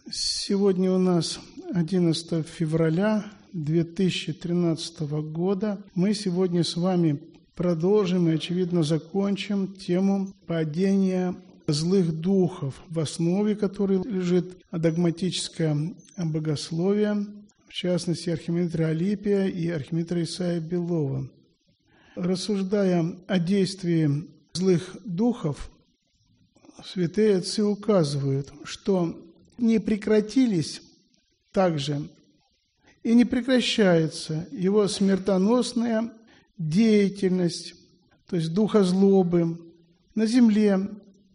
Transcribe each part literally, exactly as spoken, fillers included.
Сегодня у нас одиннадцатое февраля две тысячи тринадцатого года. Мы сегодня с вами продолжим и, очевидно, закончим тему падения злых духов, в основе которой лежит догматическое богословие, в частности, архимандрита Алипия и архимандрита Исаия Белова. Рассуждая о действии злых духов, святые отцы указывают, что не прекратились также и не прекращается его смертоносная деятельность, то есть духа злобы, на земле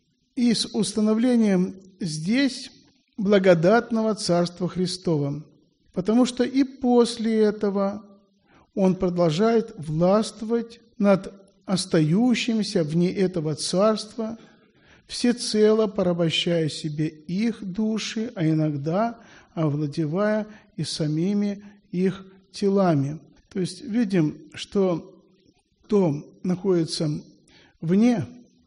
и с установлением здесь благодатного Царства Христова, потому что и после этого он продолжает властвовать над остающимися вне этого Царства, всецело порабощая себе их души, а иногда овладевая и самими их телами. То есть видим, что кто находится вне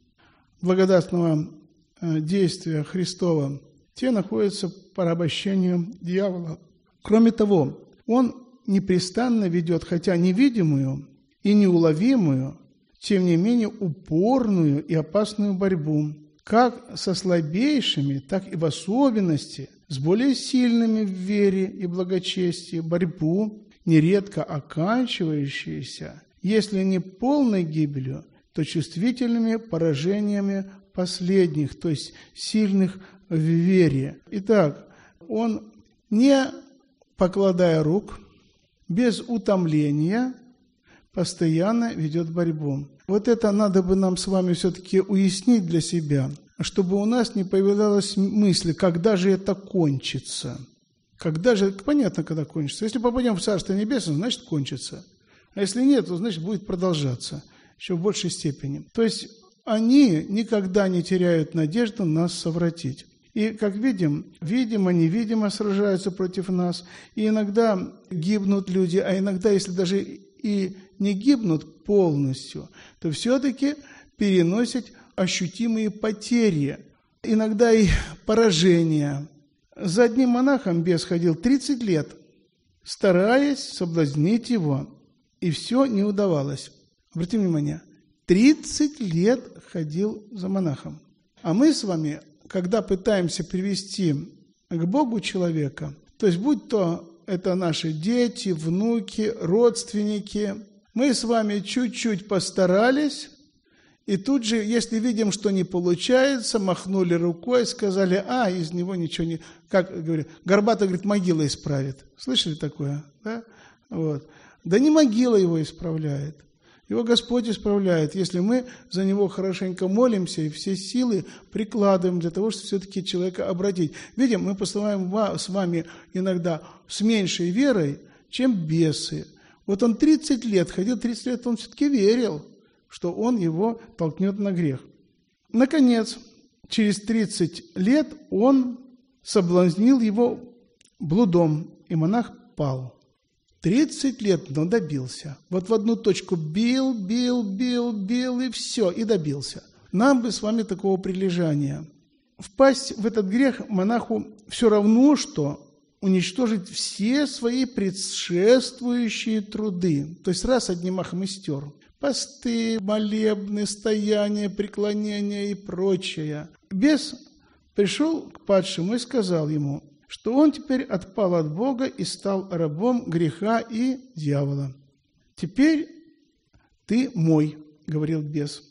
благодатного действия Христова, те находятся в порабощении дьявола. Кроме того, он непрестанно ведет, хотя невидимую и неуловимую, тем не менее упорную и опасную борьбу, как со слабейшими, так и в особенности с более сильными в вере и благочестии, борьбу, нередко оканчивающуюся, если не полной гибелью, то чувствительными поражениями последних, то есть сильных в вере. Итак, он, не покладая рук, без утомления, постоянно ведет борьбу. Вот это надо бы нам с вами все-таки уяснить для себя, чтобы у нас не появлялась мысль, когда же это кончится. Когда же, понятно, когда кончится. Если попадем в Царство Небесное, значит кончится. А если нет, то значит будет продолжаться еще в большей степени. То есть они никогда не теряют надежду нас совратить. И, как видим, видимо-невидимо сражаются против нас. И иногда гибнут люди, а иногда, если даже и не гибнут полностью, то все-таки переносят ощутимые потери, иногда и поражения. За одним монахом бес ходил тридцать лет, стараясь соблазнить его, и все не удавалось. Обратите внимание, тридцать лет ходил за монахом. А мы с вами, когда пытаемся привести к Богу человека, то есть будь то это наши дети, внуки, родственники, мы с вами чуть-чуть постарались, и тут же, если видим, что не получается, махнули рукой, сказали, а, из него ничего не... Как говорю, горбатый, говорит, могила исправит. Слышали такое? Да? Вот. Да не могила его исправляет. Его Господь исправляет, если мы за него хорошенько молимся и все силы прикладываем для того, чтобы все-таки человека обратить. Видим, мы поступаем с вами иногда с меньшей верой, чем бесы. Вот он тридцать лет ходил, тридцать лет он все-таки верил, что он его толкнет на грех. Наконец, через тридцать лет он соблазнил его блудом, и монах пал. тридцать лет, но добился. Вот в одну точку бил, бил, бил, бил, и все, и добился. Нам бы с вами такого прилежания. Впасть в этот грех монаху все равно, что уничтожить все свои предшествующие труды. То есть раз одним махом и стер. Посты, молебны, стояния, преклонения и прочее. Бес пришел к падшему и сказал ему, что он теперь отпал от Бога и стал рабом греха и дьявола. «Теперь ты мой», — говорил бес.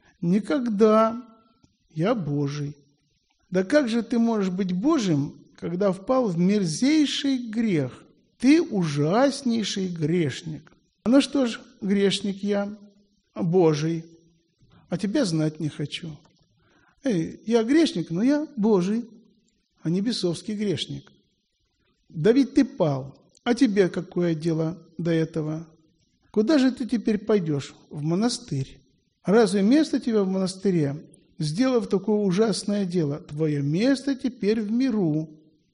«Никогда я Божий». «Да как же ты можешь быть Божьим, когда впал в мерзейший грех? Ты ужаснейший грешник». «Ну что ж, грешник я, Божий, а тебя знать не хочу». «Эй, я грешник, но я Божий, а не бесовский грешник». «Да ведь ты пал, а тебе какое дело до этого? Куда же ты теперь пойдешь? В монастырь. Разве место тебе в монастыре, сделав такое ужасное дело? Твое место теперь в миру.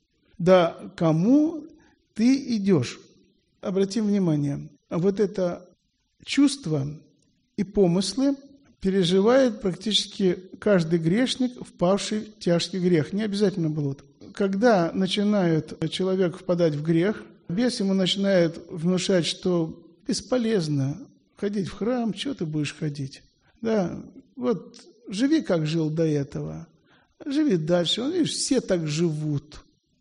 Да кому ты идешь?» Обратим внимание, вот это чувство и помыслы переживает практически каждый грешник, впавший в тяжкий грех. Не обязательно блуд. когда начинает человек впадать в грех, бес ему начинает внушать, что бесполезно ходить в храм, что ты будешь ходить? Да, вот живи, как жил до этого, живи дальше. Он, видишь, все так живут.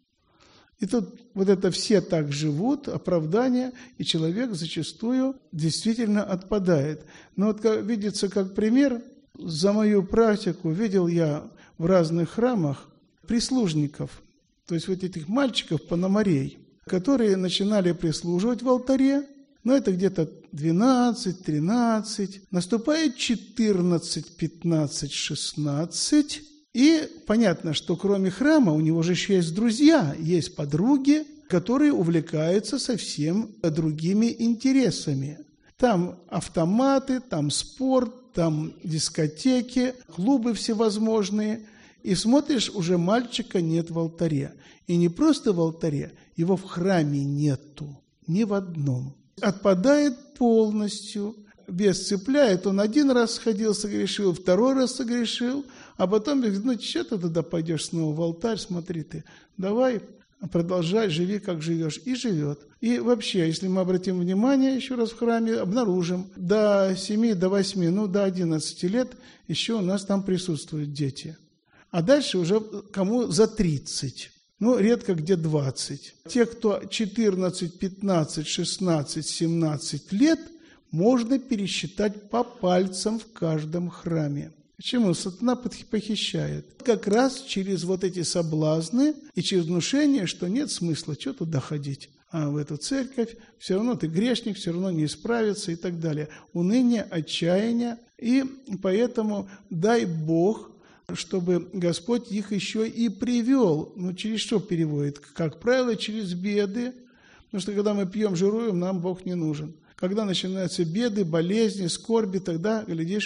И тут вот это «все так живут» оправдание, и человек зачастую действительно отпадает. Но вот как, видится как пример, за мою практику видел я в разных храмах прислужников, то есть вот этих мальчиков-пономарей, которые начинали прислуживать в алтаре, но это где-то двенадцать, тринадцать, наступает четырнадцать, пятнадцать, шестнадцать, и понятно, что кроме храма у него же еще есть друзья, есть подруги, которые увлекаются совсем другими интересами. Там автоматы, там спорт, там дискотеки, клубы всевозможные. И смотришь, уже мальчика нет в алтаре. И не просто в алтаре, его в храме нету, ни в одном. Отпадает полностью, бес цепляет, он один раз сходил, согрешил, второй раз согрешил, а потом говорит, ну что ты тогда пойдешь снова в алтарь, смотри ты, давай продолжай, живи, как живешь. И живет. И вообще, если мы обратим внимание еще раз в храме, обнаружим, до семи, до восьми, ну до одиннадцати лет еще у нас там присутствуют дети. А дальше уже кому за тридцать. Ну, редко где двадцать. Те, кто четырнадцать, пятнадцать, шестнадцать, семнадцать лет, можно пересчитать по пальцам в каждом храме. Почему? Сатана похищает. Как раз через вот эти соблазны и через внушение, что нет смысла, что туда ходить. А в эту церковь все равно ты грешник, все равно не исправится и так далее. Уныние, отчаяние. И поэтому дай Бог, чтобы Господь их еще и привел. Ну, через что переводит? Как правило, через беды. Потому что когда мы пьем, жируем, нам Бог не нужен. Когда начинаются беды, болезни, скорби, тогда, глядишь,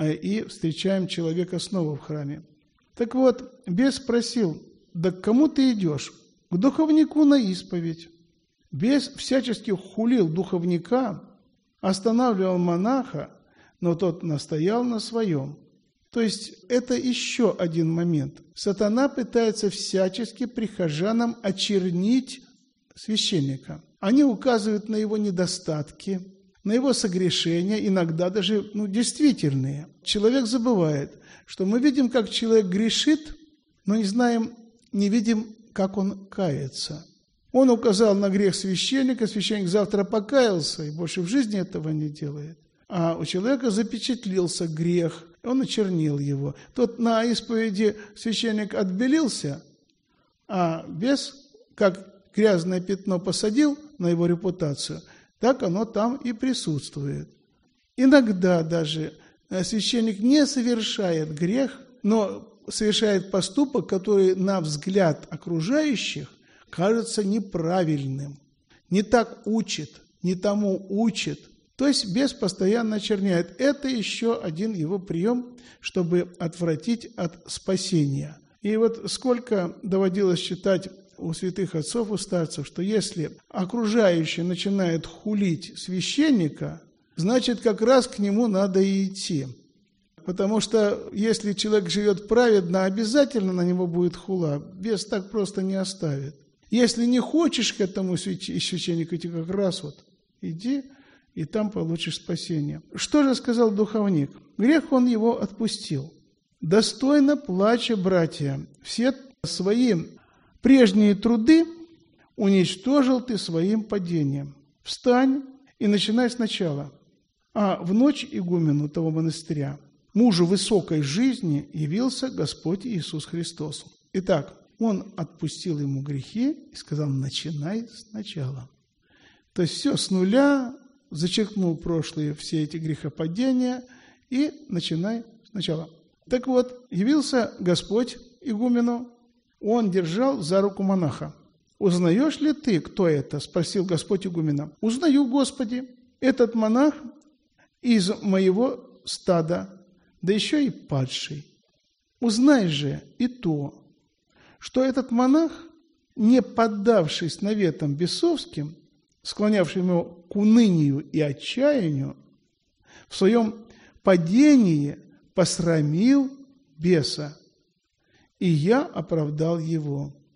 и встречаем человека снова в храме. Так вот, бес спросил, да к кому ты идешь? К духовнику на исповедь. Бес всячески хулил духовника, останавливал монаха, но тот настоял на своем. То есть это еще один момент. Сатана пытается всячески прихожанам очернить священника. Они указывают на его недостатки, на его согрешения, иногда даже ну, действительные. Человек забывает, что мы видим, как человек грешит, но не знаем, не видим, как он кается. Он указал на грех священника, священник завтра покаялся и больше в жизни этого не делает. А у человека запечатлился грех, он очернил его. Тот на исповеди священник отбелился, а бес, как грязное пятно посадил на его репутацию, так оно там и присутствует. Иногда даже священник не совершает грех, но совершает поступок, который на взгляд окружающих кажется неправильным. Не так учит, не тому учит. То есть бес постоянно очерняет. Это еще один его прием, чтобы отвратить от спасения. И вот сколько доводилось читать у святых отцов, у старцев, что если окружающие начинают хулить священника, значит, как раз к нему надо и идти. Потому что если человек живет праведно, обязательно на него будет хула. Бес так просто не оставит. Если не хочешь к этому священнику идти, как раз вот иди, и там получишь спасение. Что же сказал духовник? Грех он его отпустил. Достойно плача, братья, все свои прежние труды уничтожил ты своим падением. Встань и начинай сначала. А в ночь игумену того монастыря, мужу высокой жизни, явился Господь Иисус Христос. Итак, он отпустил ему грехи и сказал, начинай сначала. То есть все с нуля, зачеркнул прошлые все эти грехопадения и начинай сначала. Так вот, явился Господь игумену, он держал за руку монаха. «Узнаешь ли ты, кто это?» – спросил Господь игумена. «Узнаю, Господи, этот монах из моего стада, да еще и падший. Узнай же и то, что этот монах, не поддавшись наветам бесовским, склонявшим его к унынию и отчаянию, в своем падении посрамил беса, и я оправдал его».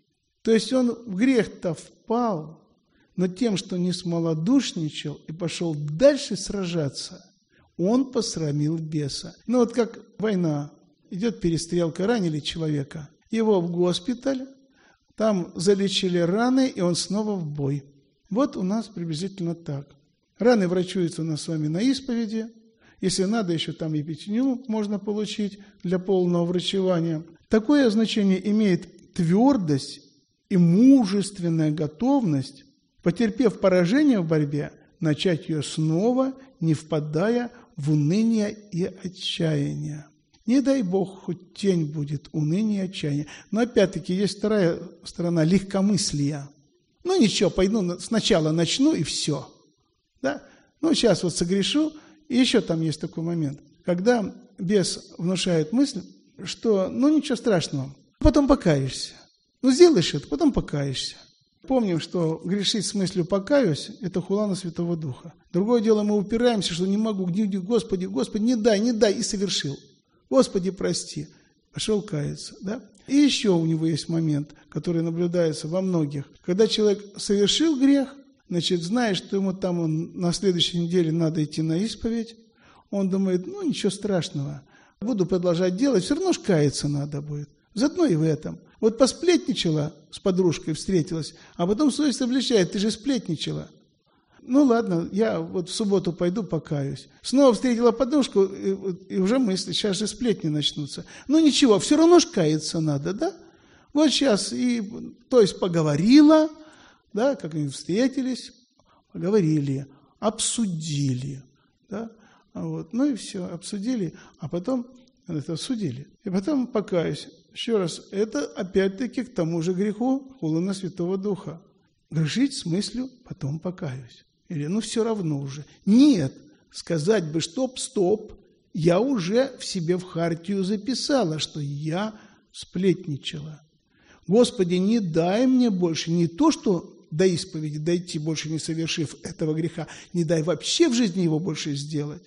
То есть он в грех-то впал, но тем, что не смолодушничал и пошел дальше сражаться, он посрамил беса. Ну вот как война, идет перестрелка, ранили человека, его в госпиталь, там залечили раны, и он снова в бой. Вот у нас приблизительно так. Раны врачуются у нас с вами на исповеди. Если надо, еще там епитемию можно получить для полного врачевания. Такое значение имеет твердость и мужественная готовность, потерпев поражение в борьбе, начать ее снова, не впадая в уныние и отчаяние. Не дай Бог, хоть тень будет уныния и отчаяния. Но опять-таки есть вторая сторона легкомыслия. Ну ничего, пойду сначала начну и все. Да? Ну сейчас вот согрешу. И еще там есть такой момент, когда бес внушает мысль, что ну ничего страшного, потом покаешься. Ну сделаешь это, потом покаешься. Помним, что грешить с мыслью «покаюсь» – это хула на Святого Духа. Другое дело, мы упираемся, что не могу, Господи, Господи, не дай, не дай, и совершил. Господи, прости. Пошел каяться. Да? И еще у него есть момент, который наблюдается во многих. Когда человек совершил грех, значит, зная, что ему там он, на следующей неделе надо идти на исповедь, он думает, ну ничего страшного, буду продолжать делать, все равно ж каяться надо будет. Заодно и в этом. Вот посплетничала с подружкой, встретилась, а потом совесть обличает, ты же сплетничала. Ну ладно, я вот в субботу пойду покаюсь. Снова встретила подружку, и, и уже мысли, сейчас же сплетни начнутся. Ну ничего, все равно ж каяться надо, да? Вот сейчас и, то есть поговорила, да, как они встретились, поговорили, обсудили, да, вот, ну и все, обсудили, а потом это судили. И потом покаюсь. Еще раз, это опять-таки к тому же греху хула на Святого Духа. Грешить с мыслью, потом покаюсь. Или ну все равно уже. Нет, сказать бы стоп, стоп, я уже в себе в хартию записала, что я сплетничала. Господи, не дай мне больше не то, что до исповеди дойти, больше не совершив этого греха, не дай вообще в жизни его больше сделать.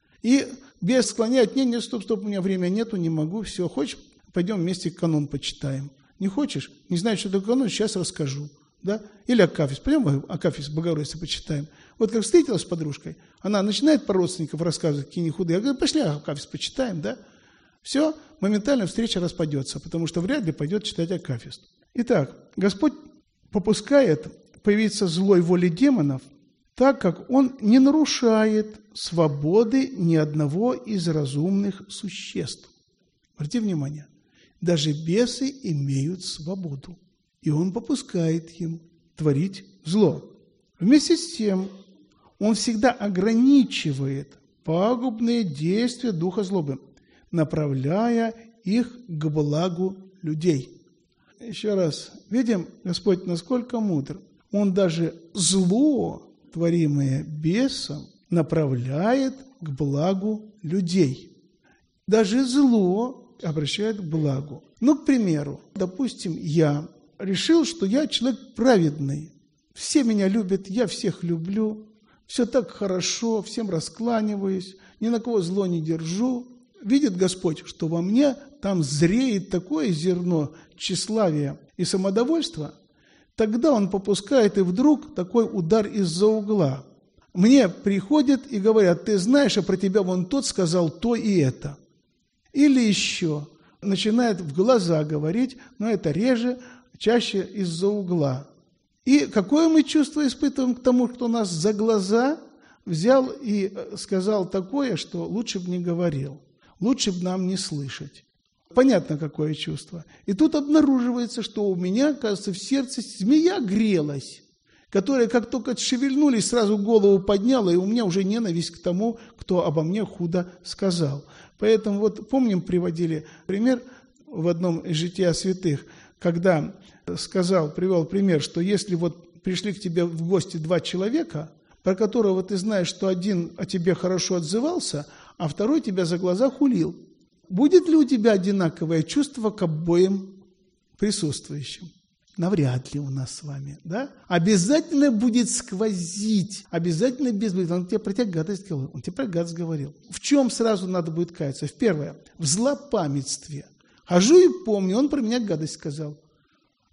И бес склоняет, нет, нет, стоп, стоп, у меня времени нету, не могу, все, хочешь, пойдем вместе канон почитаем. Не хочешь, не знаешь, что такое канон, сейчас расскажу. Да? Или Акафист, пойдем Акафист Богородицы почитаем. Вот как встретилась с подружкой, она начинает про родственников рассказывать, какие они худые. Я говорю, пошли Акафист почитаем, да? Все, моментально встреча распадется, потому что вряд ли пойдет читать Акафист. Итак, Господь попускает появиться злой воле демонов, так как Он не нарушает свободы ни одного из разумных существ. Обратите внимание, даже бесы имеют свободу, и Он попускает им творить зло. Вместе с тем, Он всегда ограничивает пагубные действия духа злобы, направляя их к благу людей. Еще раз, видим, Господь насколько мудр. Он даже зло, творимое бесом, направляет к благу людей. Даже зло обращает к благу. Ну, к примеру, допустим, я решил, что я человек праведный. Все меня любят, я всех люблю. Все так хорошо, всем раскланиваюсь, ни на кого зло не держу. Видит Господь, что во мне там зреет такое зерно тщеславия и самодовольства, тогда Он попускает, и вдруг такой удар из-за угла. Мне приходят и говорят, ты знаешь, а про тебя вон тот сказал то и это. Или еще начинает в глаза говорить, но это реже, чаще из-за угла. И какое мы чувство испытываем к тому, кто нас за глаза взял и сказал такое, что лучше бы не говорил, лучше бы нам не слышать. Понятно, какое чувство. И тут обнаруживается, что у меня, кажется, в сердце змея грелась, которая, как только шевельнулись, сразу голову подняла, и у меня уже ненависть к тому, кто обо мне худо сказал. Поэтому вот помним, приводили пример в одном из жития святых, когда сказал, привел пример, что если вот пришли к тебе в гости два человека, про которого ты знаешь, что один о тебе хорошо отзывался, а второй тебя за глаза хулил, будет ли у тебя одинаковое чувство к обоим присутствующим? Навряд ли у нас с вами, да? Обязательно будет сквозить, обязательно без... Он тебе про тебя гадость говорил, он тебе про гадость говорил. В чем сразу надо будет каяться? В первое, в злопамятстве. Хожу и помню, он про меня гадость сказал.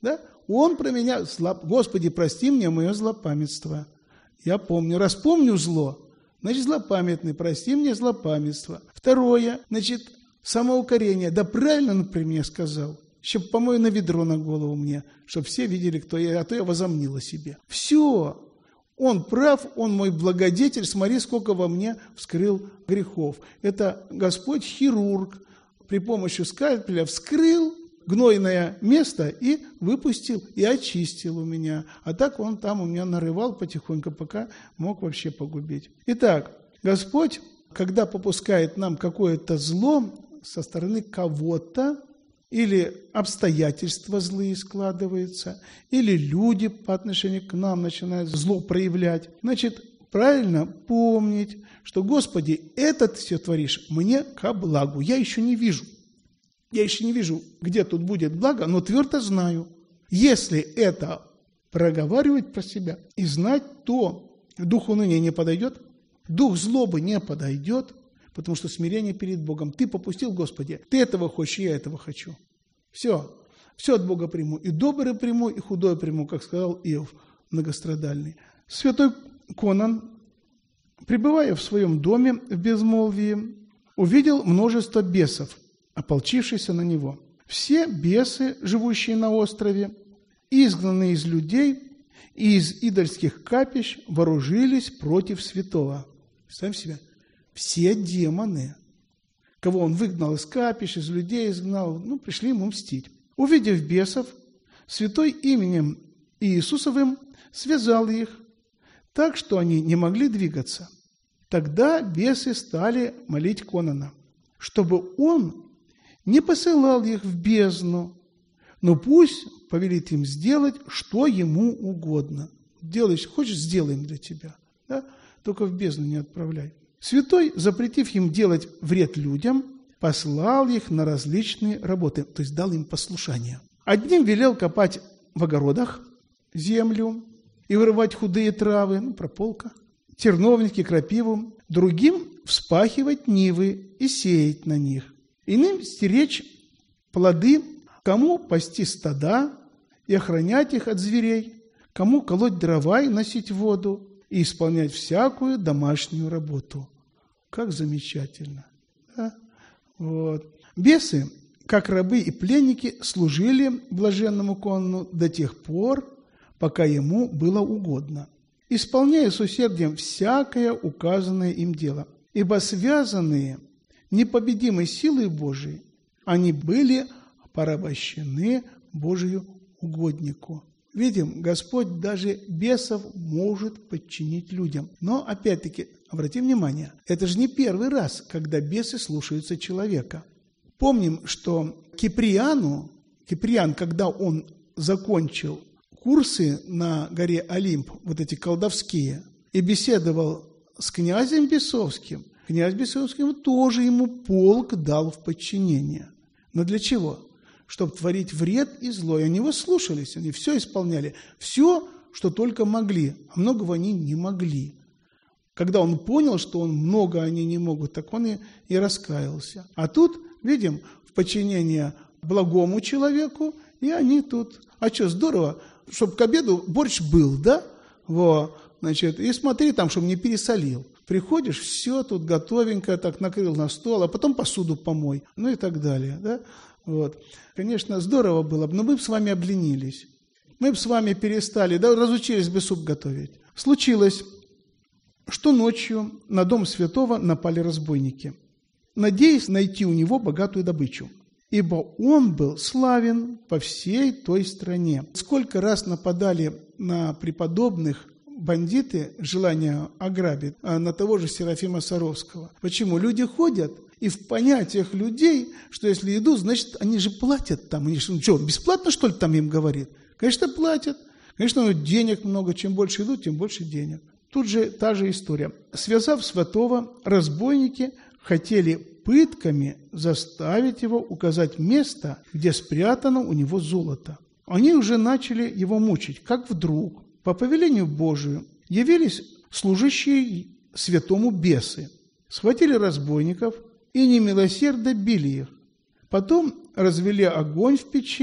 Да? Он про меня, зло... Господи, прости мне мое злопамятство. Я помню, раз помню зло, значит, злопамятный, прости мне злопамятство. Второе, значит, самоукорение. Да правильно он при мне сказал. Еще помой на ведро на голову мне, чтобы все видели, кто я, а то я возомнил о себе. Все. Он прав, он мой благодетель, смотри, сколько во мне вскрыл грехов. Это Господь хирург при помощи скальпеля вскрыл гнойное место и выпустил, и очистил у меня. А так он там у меня нарывал потихоньку, пока мог вообще погубить. Итак, Господь, когда попускает нам какое-то зло со стороны кого-то, или обстоятельства злые складываются, или люди по отношению к нам начинают зло проявлять. Значит, правильно помнить, что, Господи, это ты все творишь мне ко благу. Я еще не вижу. Я еще не вижу, где тут будет благо, но твердо знаю. Если это проговаривать про себя и знать, то дух уныния не подойдет, дух злобы не подойдет, потому что смирение перед Богом. Ты попустил, Господи, ты этого хочешь, я этого хочу. Все. Все от Бога приму. И доброе приму, и худое приму, как сказал Иов многострадальный. Святой Конан, пребывая в своем доме в безмолвии, увидел множество бесов, ополчившихся на него. Все бесы, живущие на острове, изгнанные из людей и из идольских капищ, вооружились против святого. Представьте себе. Все демоны, кого он выгнал из капищ, из людей изгнал, ну, пришли ему мстить. Увидев бесов, святой именем Иисусовым связал их так, что они не могли двигаться. Тогда бесы стали молить Конана, чтобы он не посылал их в бездну, но пусть повелит им сделать, что ему угодно. Делаешь, хочешь, сделаем для тебя, да? Только в бездну не отправляй. Святой, запретив им делать вред людям, послал их на различные работы, то есть дал им послушание. Одним велел копать в огородах землю и вырывать худые травы, ну, прополка, терновники, крапиву, другим вспахивать нивы и сеять на них, иным стеречь плоды, кому пасти стада и охранять их от зверей, кому колоть дрова и носить воду и исполнять всякую домашнюю работу. Как замечательно. Да? Вот. Бесы, как рабы и пленники, служили блаженному Конану до тех пор, пока ему было угодно, исполняя с усердием всякое указанное им дело. Ибо связанные непобедимой силой Божией, они были порабощены Божию угоднику. Видим, Господь даже бесов может подчинить людям. Но, опять-таки, обратим внимание, это же не первый раз, когда бесы слушаются человека. Помним, что Киприану, Киприан, когда он закончил курсы на горе Олимп, вот эти колдовские, и беседовал с князем Бесовским, князь Бесовский тоже ему полк дал в подчинение. Но для чего? Чтобы творить вред и зло. И они его слушались, они все исполняли. Все, что только могли, а многого они не могли. Когда он понял, что он много они не могут, так он и, и раскаялся. А тут, видим, в подчинение благому человеку, и они тут. А что, здорово, чтобы к обеду борщ был, да? Во, значит, и смотри там, чтобы не пересолил. Приходишь, все тут готовенько, так накрыл на стол, а потом посуду помой, ну и так далее, да? Вот. Конечно, здорово было бы, но мы бы с вами обленились. Мы бы с вами перестали, да, разучились бы суп готовить. Случилось, что ночью на дом святого напали разбойники, надеясь найти у него богатую добычу, ибо он был славен по всей той стране. Сколько раз нападали на преподобных бандиты, желание ограбить, а на того же Серафима Саровского. Почему? Люди ходят, и в понятиях людей, что если идут, значит, они же платят там. Они же, ну что, бесплатно, что ли, там им говорит? Конечно, платят. Конечно, ну, денег много. Чем больше идут, тем больше денег. Тут же та же история. Связав святого, разбойники хотели пытками заставить его указать место, где спрятано у него золото. Они уже начали его мучить, как вдруг, по повелению Божию, явились служащие святому бесы, схватили разбойников и немилосердно били их. Потом развели огонь в печи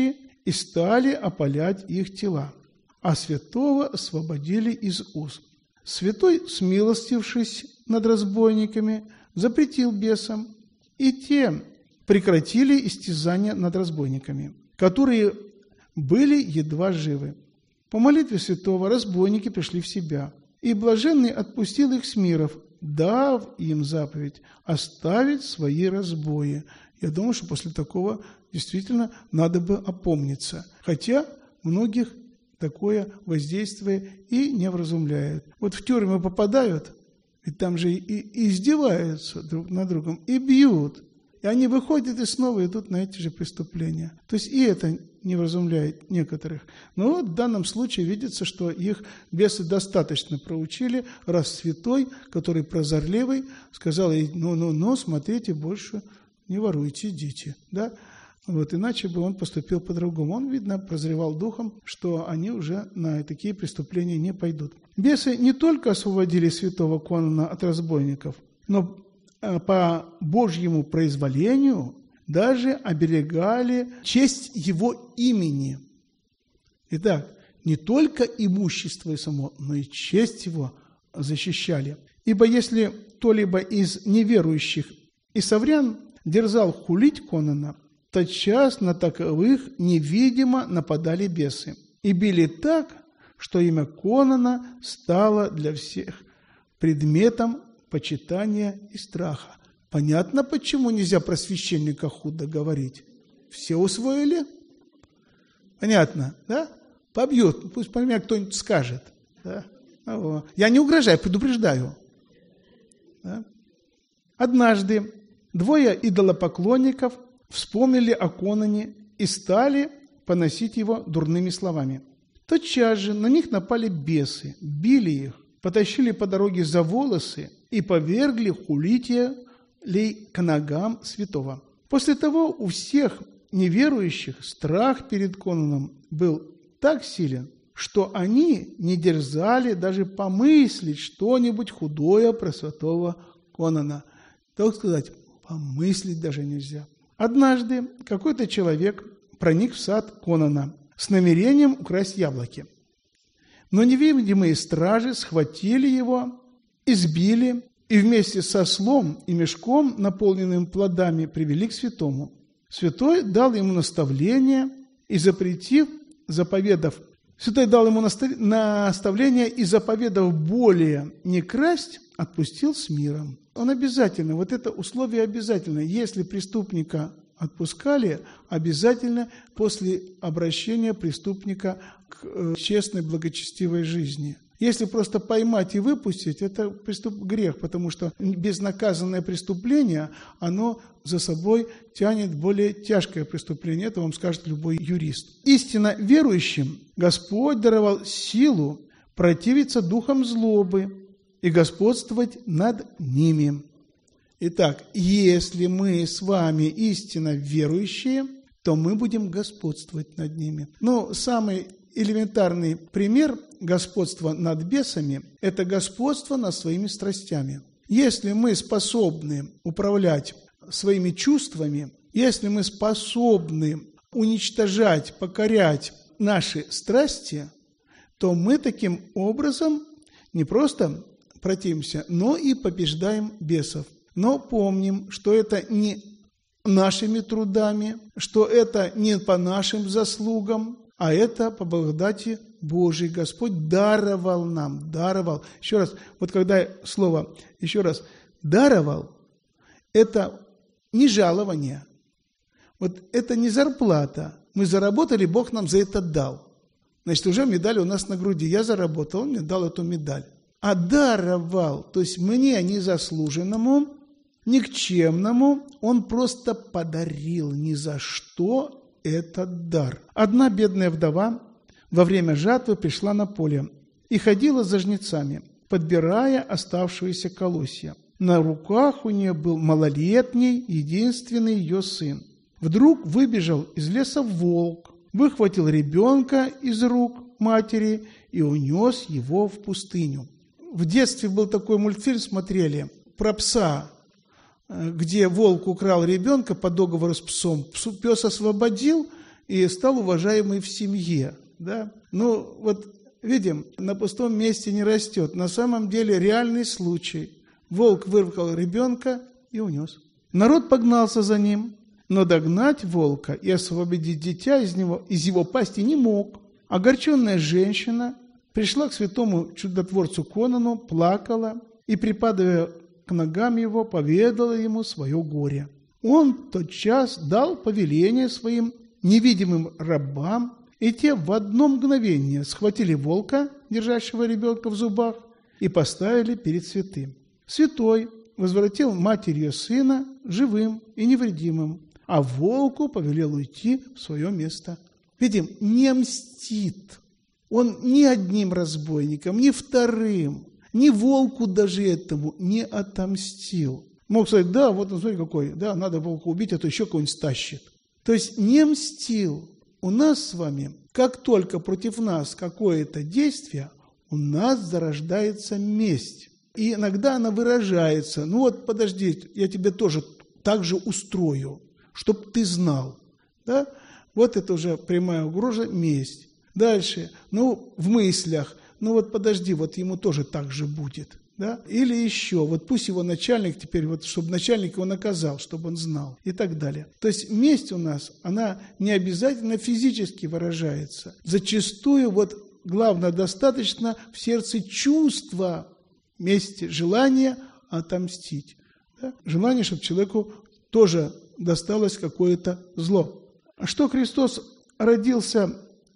и стали опалять их тела, а святого освободили из уз. Святой, смилостившись над разбойниками, запретил бесам, и те прекратили истязания над разбойниками, которые были едва живы. По молитве святого разбойники пришли в себя, и блаженный отпустил их с миров, дав им заповедь оставить свои разбои. Я думаю, что после такого действительно надо бы опомниться, хотя многих такое воздействие и не вразумляет. Вот в тюрьмы попадают, ведь там же и, и издеваются друг над другом, и бьют. И они выходят и снова идут на эти же преступления. То есть и это не вразумляет некоторых. Но вот в данном случае видится, что их бесы достаточно проучили, раз святой, который прозорливый, сказал ей: ну-ну-ну, смотрите, больше не воруйте, идите. Да? Вот, иначе бы он поступил по-другому. Он, видно, прозревал духом, что они уже на такие преступления не пойдут. Бесы не только освободили святого Конана от разбойников, но по Божьему произволению даже оберегали честь его имени. Итак, не только имущество и само, но и честь его защищали. Ибо если кто-либо из неверующих и соврян дерзал хулить Конана, тотчас на таковых невидимо нападали бесы и били так, что имя Конана стало для всех предметом почитания и страха. Понятно, почему нельзя про священника худо говорить? Все усвоили? Понятно, да? Побьют, пусть по мне кто-нибудь скажет. Да? Я не угрожаю, предупреждаю. Да? Однажды двое идолопоклонников вспомнили о Конане и стали поносить его дурными словами. Тотчас же на них напали бесы, били их, потащили по дороге за волосы и повергли хулителей к ногам святого. После того у всех неверующих страх перед Конаном был так силен, что они не дерзали даже помыслить что-нибудь худое про святого Конана. Так сказать, помыслить даже нельзя. Однажды какой-то человек проник в сад Конана с намерением украсть яблоки. Но невидимые стражи схватили его, избили и вместе со ослом и мешком, наполненным плодами, привели к святому. Святой дал ему наставление и запретив, заповедав, Святой дал ему наставление и заповедав более не красть, отпустил с миром. Он обязательно, вот это условие обязательно. Если преступника отпускали, обязательно после обращения преступника к честной, благочестивой жизни. Если просто поймать и выпустить, это преступ... грех, потому что безнаказанное преступление, оно за собой тянет более тяжкое преступление. Это вам скажет любой юрист. Истинно верующим Господь даровал силу противиться духам злобы и господствовать над ними. Итак, если мы с вами истинно верующие, то мы будем господствовать над ними. Ну, самый элементарный пример господства над бесами – это господство над своими страстями. Если мы способны управлять своими чувствами, если мы способны уничтожать, покорять наши страсти, то мы таким образом не просто противимся, но и побеждаем бесов. Но помним, что это не нашими трудами, что это не по нашим заслугам, а это по благодати Божией. Господь даровал нам, даровал. Еще раз, вот когда слово, еще раз, даровал, это не жалование, вот это не зарплата. Мы заработали, Бог нам за это дал. Значит, уже медаль у нас на груди. Я заработал, Он мне дал эту медаль. А даровал, то есть мне незаслуженному, никчемному, Он просто подарил ни за что этот дар. Одна бедная вдова во время жатвы пришла на поле и ходила за жнецами, подбирая оставшиеся колосья. На руках у нее был малолетний, единственный ее сын. Вдруг выбежал из леса волк, выхватил ребенка из рук матери и унес его в пустыню. В детстве был такой мультфильм, смотрели, про пса, где волк украл ребенка по договору с псом. Пес освободил, и стал уважаемый в семье. Да? Ну, вот видим, на пустом месте не растет. На самом деле реальный случай. Волк вырвал ребенка и унес. Народ погнался за ним, но догнать волка и освободить дитя из него, из его пасти не мог. Огорченная женщина пришла к святому чудотворцу Конану, плакала и, припадая к ногам его, поведала ему свое горе. Он тотчас дал повеление своим невидимым рабам, и те в одно мгновение схватили волка, держащего ребенка в зубах, и поставили перед святым. Святой возвратил мать ее сына живым и невредимым, а волку повелел уйти в свое место. Видим, не мстит. Он ни одним разбойником, ни вторым, ни волку даже этому не отомстил. Мог сказать, да, вот он, смотри какой, да, надо волка убить, а то еще кого-нибудь стащит. То есть не мстил. У нас с вами, как только против нас какое-то действие, у нас зарождается месть. И иногда она выражается, ну вот подожди, я тебе тоже так же устрою, чтоб ты знал. Да? Вот это уже прямая угроза, месть. Дальше, ну в мыслях, ну вот подожди, вот ему тоже так же будет. Да? Или еще, вот пусть его начальник теперь, вот, чтобы начальник его наказал, чтобы он знал и так далее. То есть месть у нас, она не обязательно физически выражается. Зачастую вот главное, достаточно в сердце чувства мести, желания отомстить. Да? Желание, чтобы человеку тоже досталось какое-то зло. А что Христос родился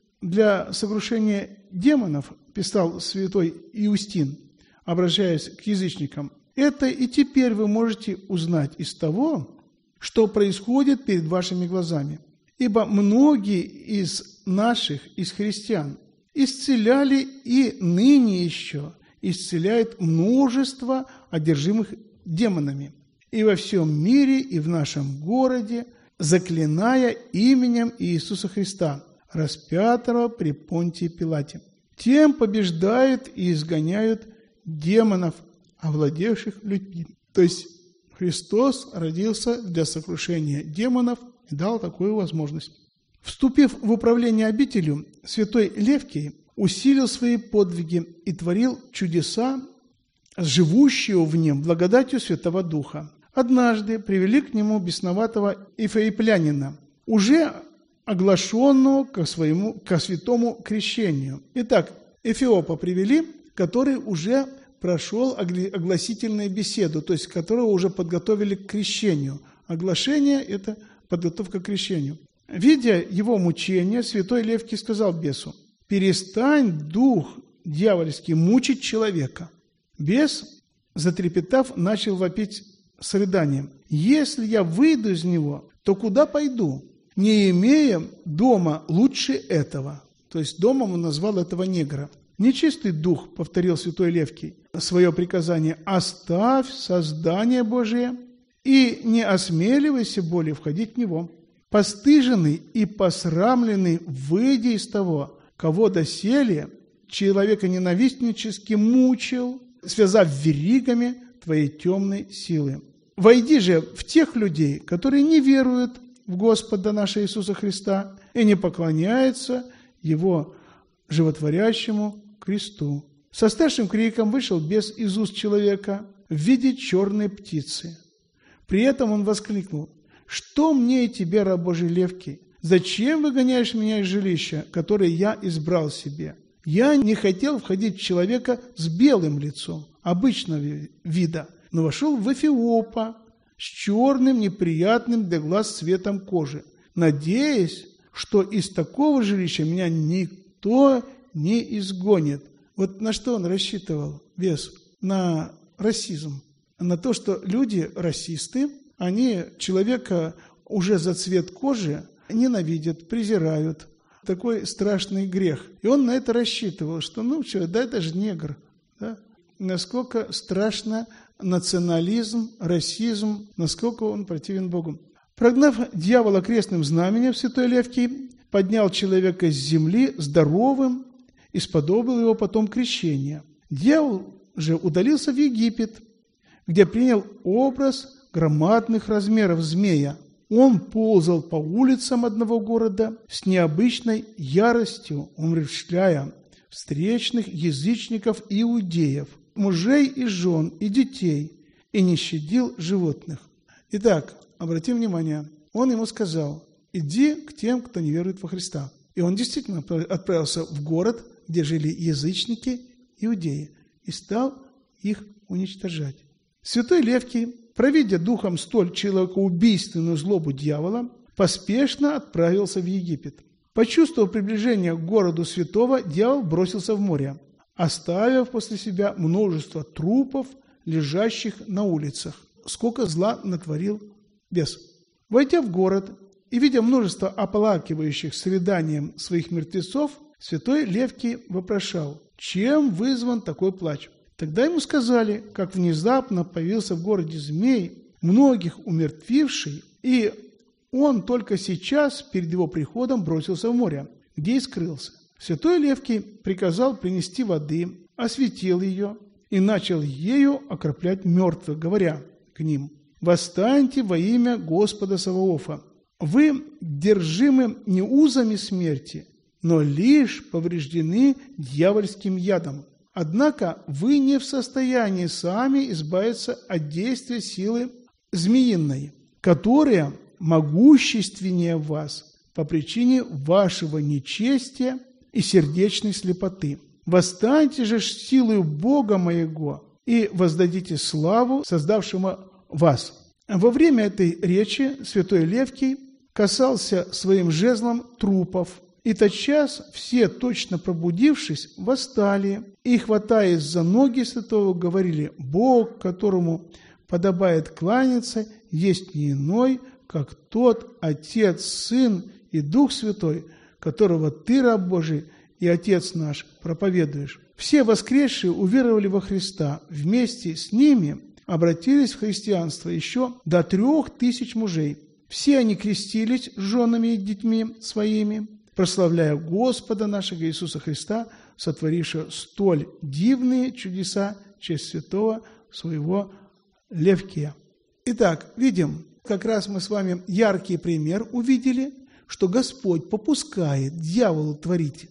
для сокрушения демонов, писал святой Иустин, обращаясь к язычникам, это и теперь вы можете узнать из того, что происходит перед вашими глазами. Ибо многие из наших, из христиан, исцеляли и ныне еще исцеляют множество одержимых демонами. И во всем мире, и в нашем городе, заклиная именем Иисуса Христа, распятого при Понтии Пилате. Тем побеждают и изгоняют демонов, овладевших людьми. То есть Христос родился для сокрушения демонов и дал такую возможность. Вступив в управление обителью, святой Левкий усилил свои подвиги и творил чудеса, живущие в нем благодатью Святого Духа. Однажды привели к нему бесноватого эфиоплянина, уже оглашенного ко своему, ко святому крещению. Итак, Эфиопа привели, который уже прошел огласительную беседу, то есть которого уже подготовили к крещению. Оглашение – это подготовка к крещению. Видя его мучения, святой Левкий сказал бесу: «Перестань, дух дьявольский, мучить человека». Бес, затрепетав, начал вопить с рыданием: «Если я выйду из него, то куда пойду, не имея дома лучше этого?» То есть домом он назвал этого негра. «Нечистый дух», — повторил святой Левкий свое приказание, — «оставь создание Божие и не осмеливайся более входить в него. Постыженный и посрамленный, выйди из того, кого доселе человека ненавистнически мучил, связав веригами твоей темной силы. Войди же в тех людей, которые не веруют в Господа нашего Иисуса Христа и не поклоняются Его животворящему кресту». Со страшным криком вышел бес из уст человека в виде черной птицы. При этом он воскликнул: «Что мне и тебе, раб Божий Левкий? Зачем выгоняешь меня из жилища, которое я избрал себе? Я не хотел входить в человека с белым лицом, обычного вида, но вошел в Эфиопа с черным, неприятным для глаз цветом кожи, надеясь, что из такого жилища меня никто не изгонит». Вот на что он рассчитывал, бес? На расизм. На то, что люди расисты, они человека уже за цвет кожи ненавидят, презирают. Такой страшный грех. И он на это рассчитывал, что ну что, да это же негр. Да? Насколько страшно национализм, расизм, насколько он противен Богу. Прогнав дьявола крестным знаменем, святой Левкий поднял человека с земли здоровым и сподобил его потом крещения. Дьявол же удалился в Египет, где принял образ громадных размеров змея. Он ползал по улицам одного города с необычной яростью, умерщвляя встречных язычников и иудеев, мужей и жен, и детей, и не щадил животных. Итак, обратим внимание, он ему сказал: иди к тем, кто не верует во Христа. И он действительно отправился в город, где жили язычники, иудеи, и стал их уничтожать. Святой Левкий, провидя духом столь человекоубийственную злобу дьявола, поспешно отправился в Египет. Почувствовав приближение к городу святого, дьявол бросился в море, оставив после себя множество трупов, лежащих на улицах. Сколько зла натворил бес. Войдя в город и видя множество оплакивающих свиданием своих мертвецов, святой Левкий вопрошал: чем вызван такой плач? Тогда ему сказали, как внезапно появился в городе змей, многих умертвивший, и он только сейчас, перед его приходом, бросился в море, где и скрылся. Святой Левкий приказал принести воды, осветил ее и начал ею окроплять мертвых, говоря к ним: «Восстаньте во имя Господа Саваофа! Вы держимы не узами смерти, но лишь повреждены дьявольским ядом. Однако вы не в состоянии сами избавиться от действия силы змеиной, которая могущественнее вас по причине вашего нечестия и сердечной слепоты. Восстаньте же силою Бога моего и воздадите славу создавшему вас». Во время этой речи святой Левкий касался своим жезлом трупов, и тотчас все, точно пробудившись, восстали и, хватаясь за ноги святого, говорили: «Бог, которому подобает кланяться, есть не иной, как тот Отец, Сын и Дух Святой, которого Ты, раб Божий, и Отец наш, проповедуешь». Все воскресшие уверовали во Христа. Вместе с ними обратились в христианство еще до трех тысяч мужей. Все они крестились с женами и детьми своими, прославляя Господа нашего Иисуса Христа, сотворившего столь дивные чудеса через святого своего Левкия. Итак, видим, как раз мы с вами яркий пример увидели, что Господь попускает дьяволу творить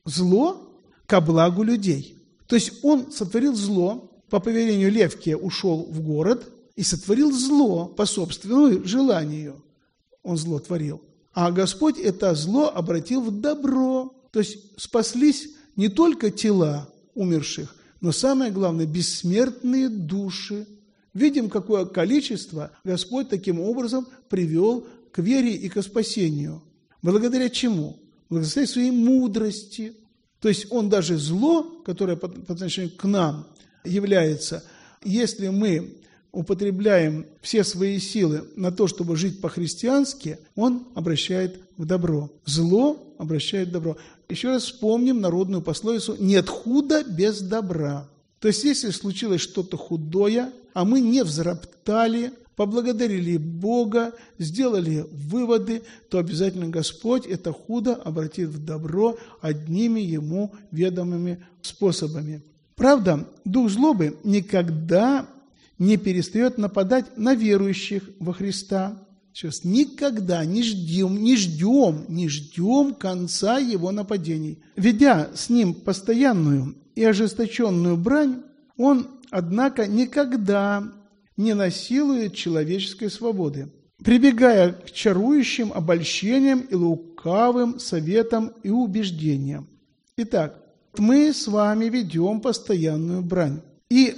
зло ко благу людей. То есть он сотворил зло, по повелению Левкия ушел в город и сотворил зло по собственному желанию. Он зло творил. А Господь это зло обратил в добро. То есть спаслись не только тела умерших, но самое главное, бессмертные души. Видим, какое количество Господь таким образом привел к вере и к спасению. Благодаря чему? Благодаря своей мудрости. То есть Он даже зло, которое по отношению к нам является, если мы употребляем все свои силы на то, чтобы жить по-христиански, Он обращает в добро. Зло обращает в добро. Еще раз вспомним народную пословицу: «Нет худа без добра». То есть, если случилось что-то худое, а мы не взроптали, поблагодарили Бога, сделали выводы, то обязательно Господь это худо обратит в добро одними Ему ведомыми способами. Правда, дух злобы никогда не перестает нападать на верующих во Христа. Сейчас никогда не ждем, не ждем, не ждем конца его нападений. Ведя с ним постоянную и ожесточенную брань, он, однако, никогда не насилует человеческой свободы, прибегая к чарующим обольщениям и лукавым советам и убеждениям. Итак, мы с вами ведем постоянную брань. И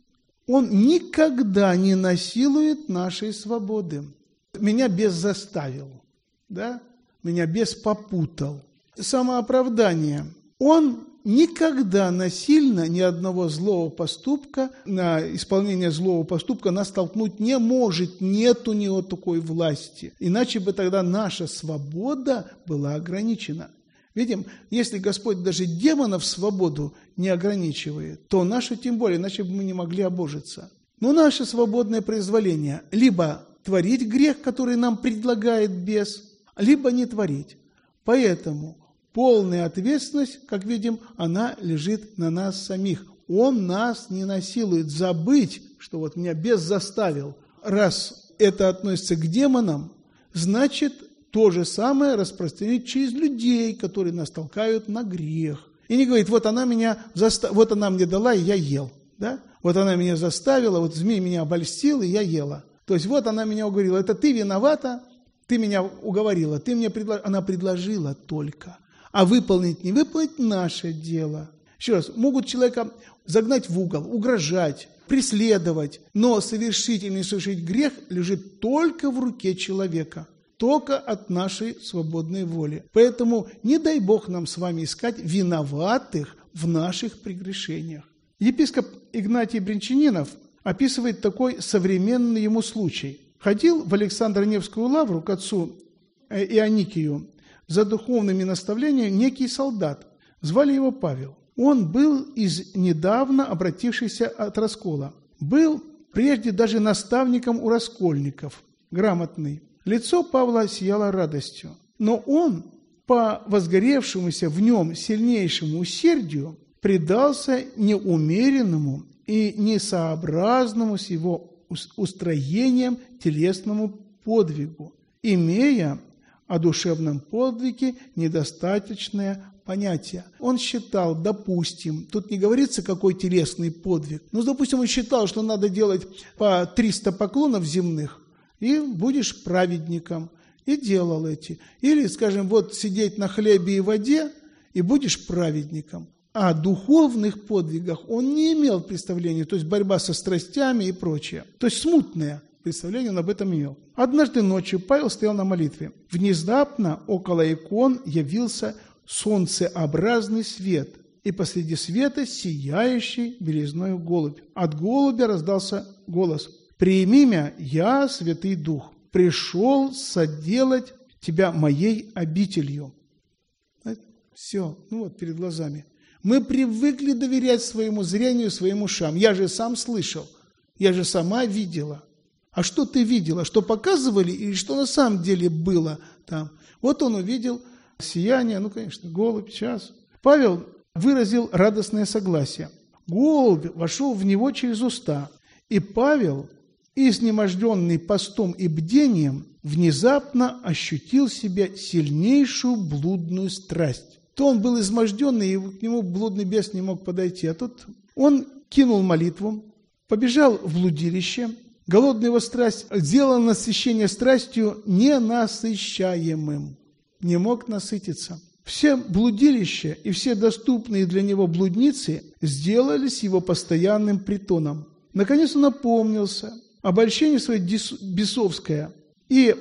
он никогда не насилует нашей свободы. Меня бес заставил, да? Меня бес попутал. Самооправдание. Он никогда насильно ни одного злого поступка, на исполнение злого поступка нас толкнуть не может. Нет у него такой власти. Иначе бы тогда наша свобода была ограничена. Видим, если Господь даже демонов свободу не ограничивает, то нашу тем более, иначе бы мы не могли обожиться. Но наше свободное произволение либо творить грех, который нам предлагает бес, либо не творить. Поэтому полная ответственность, как видим, она лежит на нас самих. Он нас не насилует. Забыть, что вот меня бес заставил. Раз это относится к демонам, значит, то же самое распространить через людей, которые нас толкают на грех. И не говорит, вот она меня заста... вот она мне дала, и я ел. Да? Вот она меня заставила, вот змей меня обольстил, и я ела. То есть вот она меня уговорила, это ты виновата, ты меня уговорила, ты мне предложила. Она предложила только. А выполнить, не выполнить наше дело. Еще раз, могут человека загнать в угол, угрожать, преследовать, но совершить или не совершить грех лежит только в руке человека, только от нашей свободной воли. Поэтому не дай Бог нам с вами искать виноватых в наших прегрешениях. Епископ Игнатий Брянчанинов описывает такой современный ему случай. Ходил в Александро-Невскую лавру к отцу Ионикию за духовными наставлениями некий солдат. Звали его Павел. Он был из недавно обратившийся от раскола. Был прежде даже наставником у раскольников, грамотный. Лицо Павла сияло радостью. Но он, по возгоревшемуся в нем сильнейшему усердию, предался неумеренному и несообразному с его устроением телесному подвигу, имея о душевном подвиге недостаточное понятие. Он считал, допустим, тут не говорится, какой телесный подвиг, но, допустим, он считал, что надо делать по триста поклонов земных, и будешь праведником, и делал эти. Или, скажем, вот сидеть на хлебе и воде, и будешь праведником. О духовных подвигах он не имел представления, то есть борьба со страстями и прочее. То есть смутное представление он об этом имел. Однажды ночью Павел стоял на молитве. Внезапно около икон явился солнцеобразный свет, и посреди света сияющий белизною голубь. От голубя раздался голос: «Прими меня, я, Святый Дух, пришел соделать тебя моей обителью». Все, ну вот перед глазами. Мы привыкли доверять своему зрению, своим ушам. Я же сам слышал, я же сама видела. А что ты видела? Что показывали или что на самом деле было там? Вот он увидел сияние, ну, конечно, голубь, час. Павел выразил радостное согласие. Голубь вошел в него через уста, и Павел, изнеможденный постом и бдением, внезапно ощутил в себе сильнейшую блудную страсть. То он был изможденный, и к нему блудный бес не мог подойти. А тут он кинул молитву, побежал в блудилище. Голодная его страсть сделала насыщение страстью ненасыщаемым. Не мог насытиться. Все блудилища и все доступные для него блудницы сделались его постоянным притоном. Наконец он опомнился. Обольщение свое бесовское и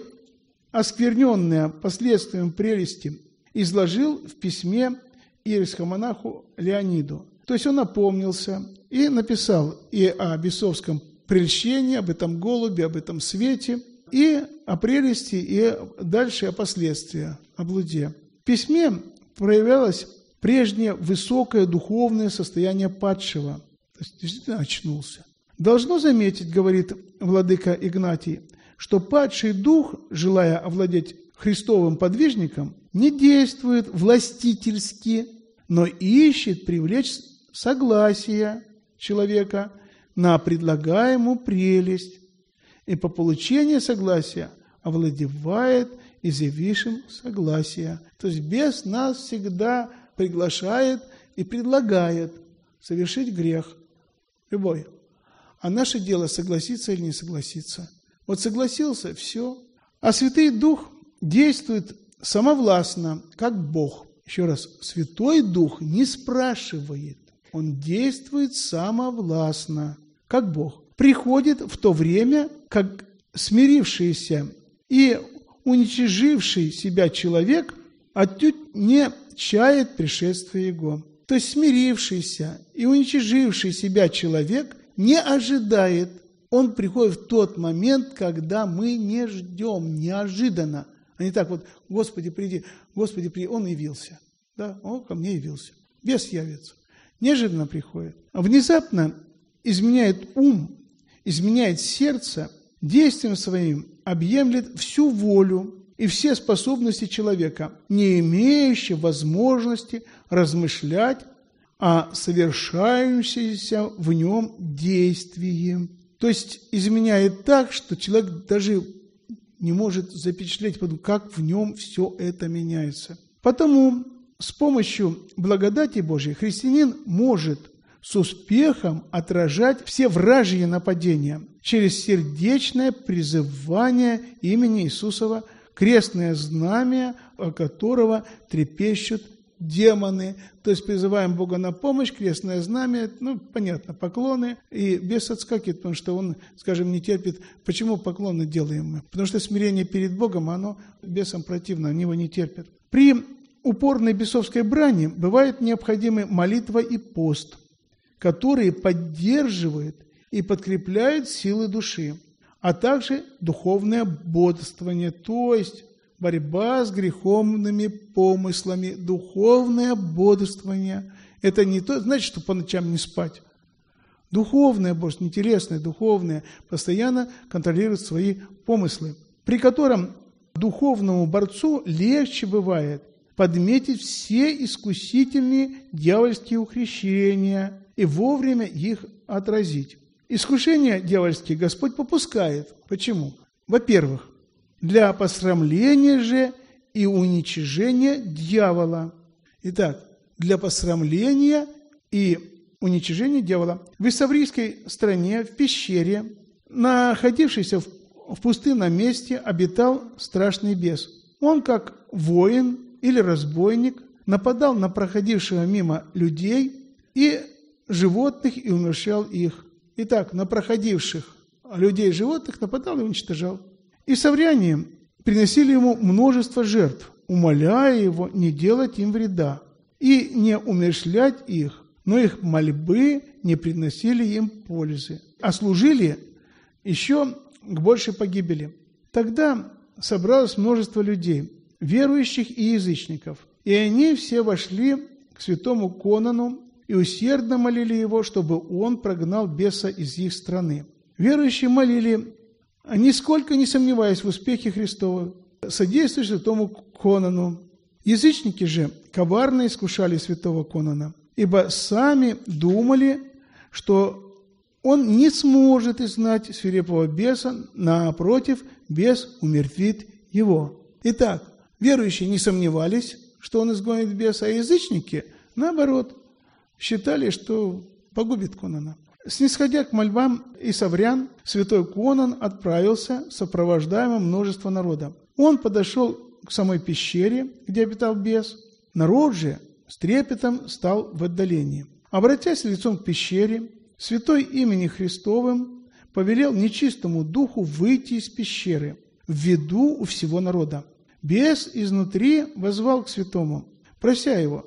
оскверненное последствием прелести изложил в письме иеросхимонаху Леониду. То есть он опомнился и написал и о бесовском прельщении, об этом голубе, об этом свете, и о прелести, и дальше о последствиях, о блуде. В письме проявлялось прежнее высокое духовное состояние падшего, то есть действительно очнулся. Должно заметить, говорит владыка Игнатий, что падший дух, желая овладеть Христовым подвижником, не действует властительски, но ищет привлечь согласие человека на предлагаемую прелесть, и по получению согласия овладевает изъявившим согласие. То есть бес нас всегда приглашает и предлагает совершить грех, любой. А наше дело согласиться или не согласиться. Вот согласился – все. А Святый Дух действует самовластно, как Бог. Еще раз, Святой Дух не спрашивает, Он действует самовластно, как Бог. Приходит в то время, как смирившийся и уничиживший себя человек отнюдь не чает пришествия Его. То есть смирившийся и уничиживший себя человек не ожидает. Он приходит в тот момент, когда мы не ждем, неожиданно. А не так вот: Господи, приди, Господи, приди. Он явился. Да, он ко мне явился. Бес явится. Неожиданно приходит. А внезапно изменяет ум, изменяет сердце, действием своим объемлет всю волю и все способности человека, не имеющие возможности размышлять о совершающемся в нем действии. То есть изменяет так, что человек даже не может запечатлеть, как в нем все это меняется. Потому с помощью благодати Божией христианин может с успехом отражать все вражьи нападения через сердечное призывание имени Иисусова, крестное знамя, о которого трепещут демоны. То есть призываем Бога на помощь, крестное знамя, ну, понятно, поклоны, и бес отскакивает, потому что он, скажем, не терпит. Почему поклоны делаем мы? Потому что смирение перед Богом, оно бесам противно, они его не терпят. При упорной бесовской брани бывает необходимы молитва и пост, которые поддерживают и подкрепляют силы души, а также духовное бодрствование, то есть борьба с греховными помыслами, духовное бодрствование. Это не то, значит, что по ночам не спать. Духовное бодрствование, не телесное, духовное, постоянно контролирует свои помыслы, при котором духовному борцу легче бывает подметить все искусительные дьявольские ухищрения и вовремя их отразить. Искушения дьявольские Господь попускает. Почему? Во-первых, для посрамления же и уничижения дьявола. Итак, для посрамления и уничижения дьявола. В Иссаврийской стране, в пещере, находившийся в пустынном месте, обитал страшный бес. Он, как воин или разбойник, нападал на проходившего мимо людей и животных и умерщвлял их. Итак, на проходивших людей и животных нападал и уничтожал. И савряне приносили ему множество жертв, умоляя его не делать им вреда и не умерщвлять их, но их мольбы не приносили им пользы, а служили еще к большей погибели. Тогда собралось множество людей, верующих и язычников, и они все вошли к святому Конану и усердно молили его, чтобы он прогнал беса из их страны. Верующие молили, нисколько не сомневаясь в успехе Христова, содействуя святому Конану. Язычники же коварно искушали святого Конана, ибо сами думали, что он не сможет изгнать свирепого беса, напротив, бес умертвит его. Итак, верующие не сомневались, что он изгонит беса, а язычники, наоборот, считали, что погубит Конана. Снисходя к мольбам исаврян, святой Конан отправился, сопровождаемым множеством народа. Он подошел к самой пещере, где обитал бес. Народ же с трепетом стал в отдалении. Обратясь лицом к пещере, святой имени Христовым повелел нечистому духу выйти из пещеры в виду у всего народа. Бес изнутри воззвал к святому, прося его,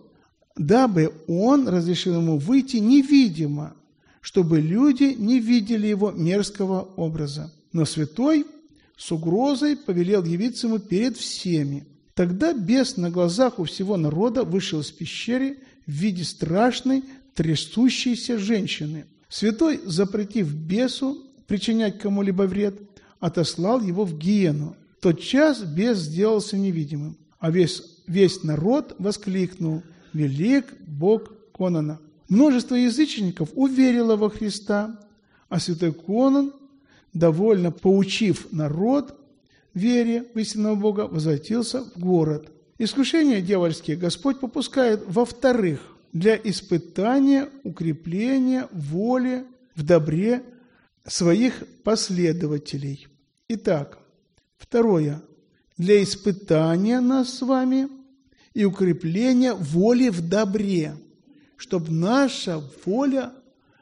дабы он разрешил ему выйти невидимо, чтобы люди не видели его мерзкого образа. Но святой с угрозой повелел явиться ему перед всеми. Тогда бес на глазах у всего народа вышел из пещеры в виде страшной трясущейся женщины. Святой, запретив бесу причинять кому-либо вред, отослал его в гиену. В тот час бес сделался невидимым, а весь, весь народ воскликнул: «Велик Бог Конана!» Множество язычников уверило во Христа, а святой Конан, довольно поучив народ вере в истинного Бога, возвратился в город. Искушения дьявольские Господь попускает во-вторых, для испытания, укрепления воли в добре своих последователей. Итак, второе, для испытания нас с вами и укрепления воли в добре, чтобы наша воля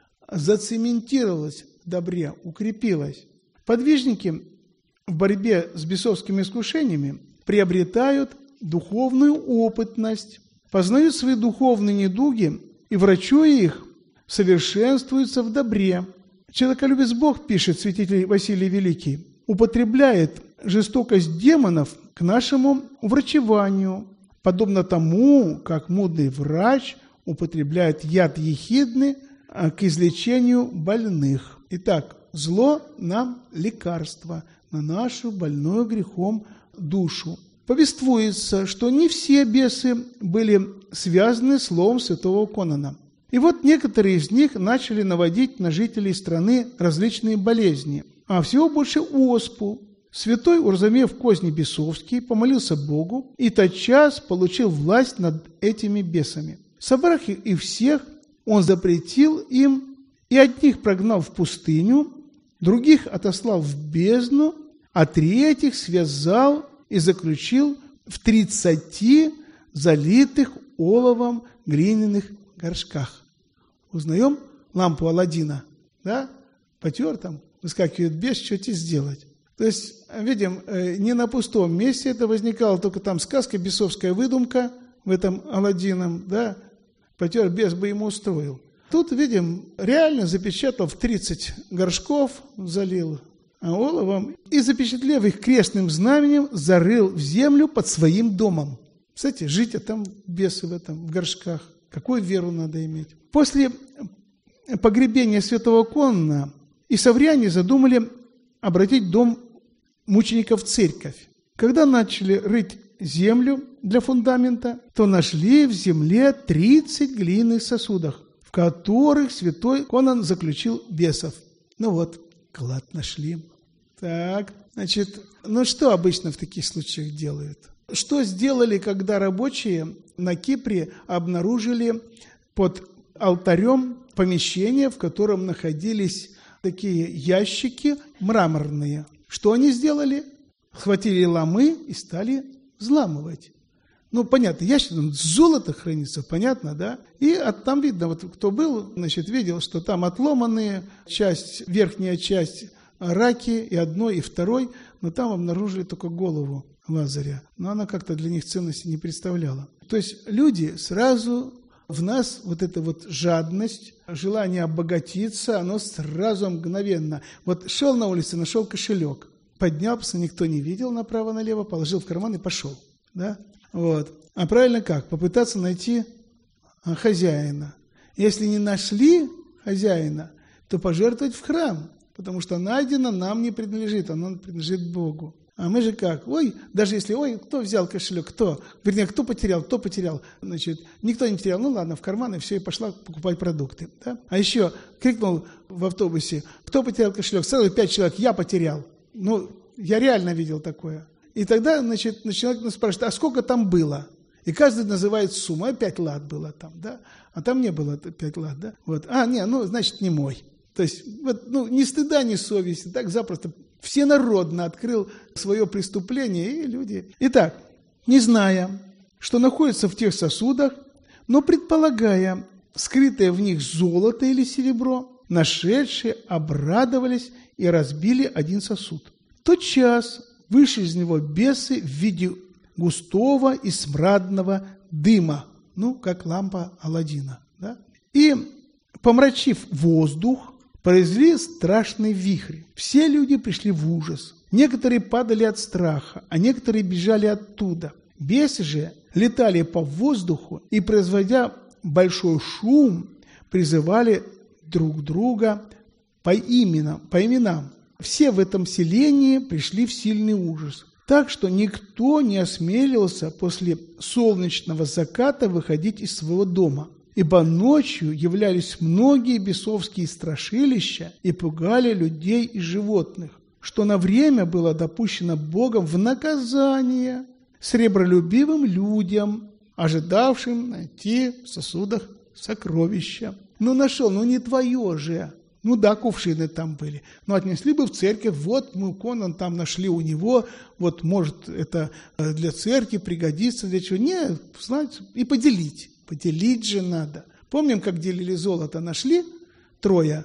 зацементировалась в добре, укрепилась. Подвижники в борьбе с бесовскими искушениями приобретают духовную опытность, познают свои духовные недуги и, врачуя их, совершенствуются в добре. Человеколюбец Бог, пишет святитель Василий Великий, употребляет жестокость демонов к нашему уврачеванию, подобно тому, как мудрый врач употребляет яд ехидны к излечению больных. Итак, зло нам лекарство на нашу больную грехом душу. Повествуется, что не все бесы были связаны словом святого Конана. И вот некоторые из них начали наводить на жителей страны различные болезни, а всего больше оспу, Святой, уразумев козни бесовские, помолился Богу и тотчас получил власть над этими бесами. Собрав их и всех, он запретил им, и одних прогнал в пустыню, других отослал в бездну, а третьих связал и заключил в тридцати залитых оловом глиняных горшках. Узнаем лампу Аладдина, да? Потер там, выскакивает бес, что тебе сделать? То есть, видим, не на пустом месте это возникало, только там сказка, бесовская выдумка в этом Аладдином, да? Потер бес бы ему устроил. Тут, видим, реально запечатал в тридцать горшков, залил оловом и, запечатлев их крестным знаменем, зарыл в землю под своим домом. Кстати, жить, а там бесы в этом, в горшках. Какую веру надо иметь? После погребения святого Конона исавряне задумали обратить дом мучеников в церковь. Когда начали рыть землю для фундамента, то нашли в земле тридцать глиняных сосудов, в которых святой Конан заключил бесов. Ну вот, клад нашли. Так, значит, ну что обычно в таких случаях делают? Что сделали, когда рабочие на Кипре обнаружили под алтарем помещение, в котором находились такие ящики мраморные? Что они сделали? Схватили ломы и стали взламывать. Ну, понятно, ящик, золото хранится, понятно, да? И от, там видно, вот кто был, значит, видел, что там отломанные часть, верхняя часть раки и одной, и второй, но там обнаружили только голову Лазаря. Но она как-то для них ценности не представляла. То есть люди сразу, в нас вот эта вот жадность, желание обогатиться, оно сразу мгновенно. Вот шел на улице, нашел кошелек, поднялся, никто не видел направо-налево, положил в карман и пошел, да? Вот. А правильно как? Попытаться найти хозяина. Если не нашли хозяина, то пожертвовать в храм, потому что найдено нам не принадлежит, оно принадлежит Богу. А мы же как? Ой, даже если, ой, кто взял кошелек, кто? Вернее, кто потерял, кто потерял? Значит, никто не потерял, ну ладно, в карман, и все, и пошла покупать продукты. Да? А еще крикнул в автобусе, кто потерял кошелек? Сразу пять человек, я потерял. Ну, я реально видел такое. И тогда, значит, начинают нас спрашивать, а сколько там было? И каждый называет сумму, а пять лат было там, да? А там не было пять лат, да? Вот. А, не, ну, значит, не мой. То есть, вот, ну, ни стыда, ни совести, так запросто всенародно открыл свое преступление, и люди... Итак, не зная, что находится в тех сосудах, но предполагая скрытое в них золото или серебро, нашедшие обрадовались и разбили один сосуд. Тотчас вышли из него бесы в виде густого и смрадного дыма, ну, как лампа Аладдина, да? И, помрачив воздух, произвели страшный вихрь. Все люди пришли в ужас. Некоторые падали от страха, а некоторые бежали оттуда. Бесы же летали по воздуху и, производя большой шум, призывали друг друга по именам, по именам. Все в этом селении пришли в сильный ужас, так что никто не осмелился после солнечного заката выходить из своего дома, ибо ночью являлись многие бесовские страшилища и пугали людей и животных, что на время было допущено Богом в наказание сребролюбивым людям, ожидавшим найти в сосудах сокровища. Ну нашел, ну не твое же. Ну да, кувшины там были. Но отнесли бы в церковь, вот мы Конан там нашли у него, вот может это для церкви пригодится, для чего. Нет, знаете, и поделить. Поделить же надо. Помним, как делили золото? Нашли трое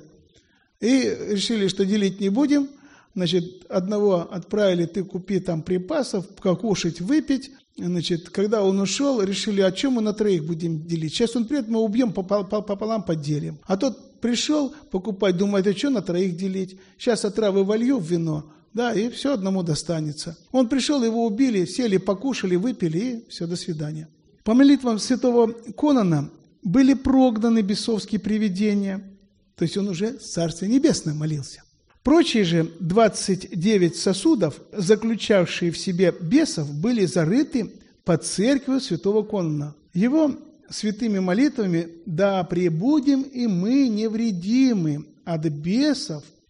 и решили, что делить не будем. Значит, одного отправили, ты купи там припасов, покушать, выпить. Значит, когда он ушел, решили, о чем мы на троих будем делить. Сейчас он придет, мы убьем, пополам поделим. А тот пришел покупать, думает, а что на троих делить? Сейчас отравы волью в вино, да, и все одному достанется. Он пришел, его убили, сели, покушали, выпили, и все, до свидания. По молитвам святого Конана были прогнаны бесовские привидения, то есть он уже в Царстве Небесном молился. Прочие же двадцать девять сосудов, заключавшие в себе бесов, были зарыты под церковью святого Конана. Его святыми молитвами «Да пребудем и мы невредимы от бесов,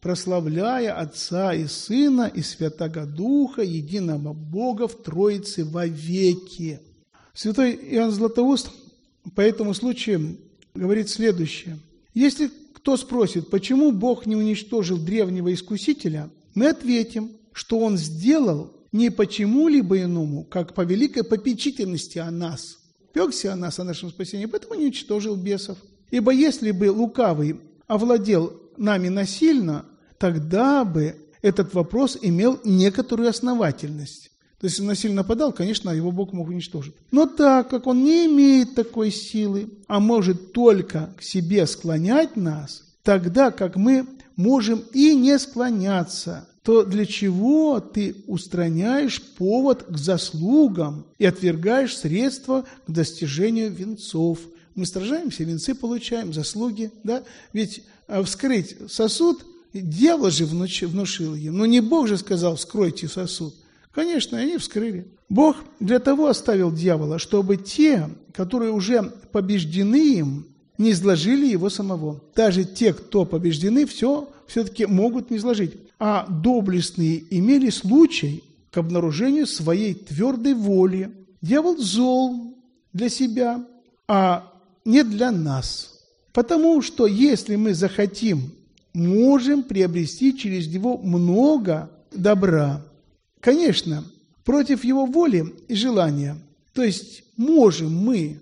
прославляя Отца и Сына и Святаго Духа, единого Бога в Троице вовеки». Святой Иоанн Златоуст по этому случаю говорит следующее. Если кто спросит, почему Бог не уничтожил древнего искусителя, мы ответим, что Он сделал не почему-либо иному, как по великой попечительности о нас. Пекся о нас, о нашем спасении, поэтому не уничтожил бесов. Ибо если бы лукавый овладел нами насильно, тогда бы этот вопрос имел некоторую основательность. То есть, если насильно подал, конечно, его Бог мог уничтожить. Но так как Он не имеет такой силы, а может только к себе склонять нас, тогда как мы можем и не склоняться, то для чего ты устраняешь повод к заслугам и отвергаешь средства к достижению венцов? Мы сражаемся, венцы получаем, заслуги, да? Ведь вскрыть сосуд дьявол же внушил им. Но не Бог же сказал: вскройте сосуд. Конечно, они вскрыли. Бог для того оставил дьявола, чтобы те, которые уже побеждены им, не изложили его самого. Даже те, кто побеждены, все все-таки могут не изложить. А доблестные имели случай к обнаружению своей твердой воли. Дьявол зол для себя, а не для нас. Потому что если мы захотим, можем приобрести через него много добра. Конечно, против его воли и желания. То есть можем мы